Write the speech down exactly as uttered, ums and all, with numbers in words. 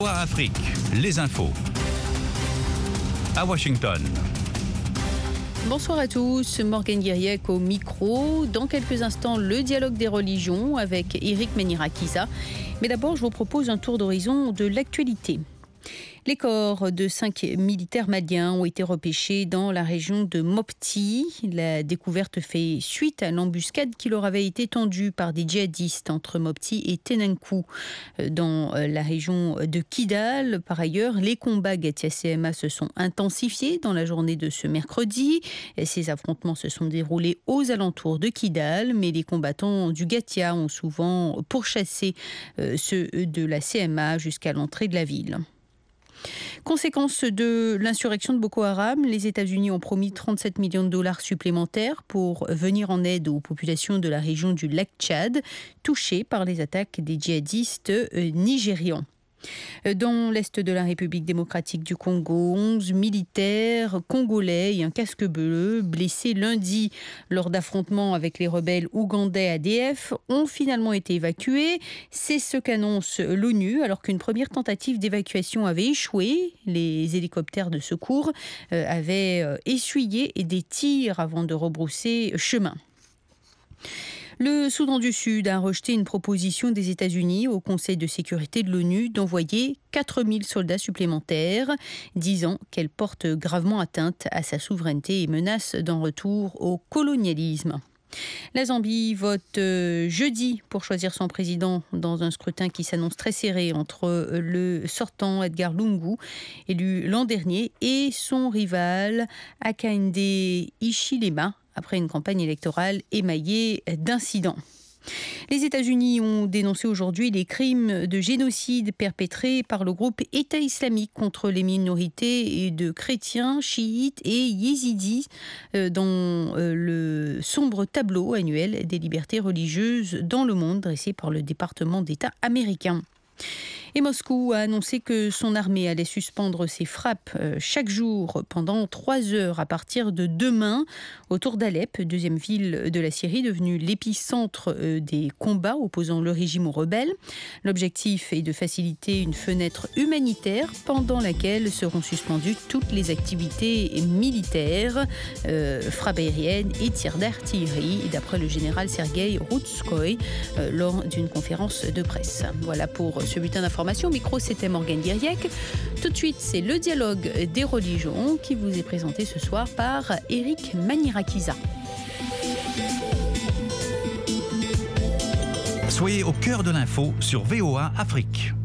Afrique, les infos. À Washington. Bonsoir à tous, Morgane Guiriec au micro. Dans quelques instants, le dialogue des religions avec Eric Menirakiza. Mais d'abord, je vous propose un tour d'horizon de l'actualité. Les corps de cinq militaires maliens ont été repêchés dans la région de Mopti. La découverte fait suite à l'embuscade qui leur avait été tendue par des djihadistes entre Mopti et Tenankou dans la région de Kidal. Par ailleurs, les combats Gatia-C M A se sont intensifiés dans la journée de ce mercredi. Ces affrontements se sont déroulés aux alentours de Kidal, mais les combattants du Gatia ont souvent pourchassé ceux de la C M A jusqu'à l'entrée de la ville. Conséquence de l'insurrection de Boko Haram, les États-Unis ont promis trente-sept millions de dollars supplémentaires pour venir en aide aux populations de la région du lac Tchad, touchées par les attaques des djihadistes nigérians. Dans l'est de la République démocratique du Congo, onze militaires congolais et un casque bleu blessés lundi lors d'affrontements avec les rebelles ougandais A D F ont finalement été évacués. C'est ce qu'annonce l'ONU alors qu'une première tentative d'évacuation avait échoué. Les hélicoptères de secours avaient essuyé des tirs avant de rebrousser chemin. Le Soudan du Sud a rejeté une proposition des États-Unis au Conseil de sécurité de l'ONU d'envoyer quatre mille soldats supplémentaires, disant qu'elle porte gravement atteinte à sa souveraineté et menace d'un retour au colonialisme. La Zambie vote jeudi pour choisir son président dans un scrutin qui s'annonce très serré entre le sortant Edgar Lungu, élu l'an dernier, et son rival Hakainde Hichilema, après une campagne électorale émaillée d'incidents. Les États-Unis ont dénoncé aujourd'hui les crimes de génocide perpétrés par le groupe État islamique contre les minorités de chrétiens, chiites et yézidis dans le sombre tableau annuel des libertés religieuses dans le monde dressé par le département d'État américain. Et Moscou a annoncé que son armée allait suspendre ses frappes chaque jour pendant trois heures à partir de demain autour d'Alep, deuxième ville de la Syrie, devenue l'épicentre des combats opposant le régime aux rebelles. L'objectif est de faciliter une fenêtre humanitaire pendant laquelle seront suspendues toutes les activités militaires, euh, frappes aériennes et tirs d'artillerie, d'après le général Sergueï Routskoï euh, lors d'une conférence de presse. Voilà pour ce bulletin d'information. Au micro, c'était Morgane Guiriec. Tout de suite, c'est le dialogue des religions qui vous est présenté ce soir par Eric Menirakiza. Soyez au cœur de l'info sur V O A Afrique.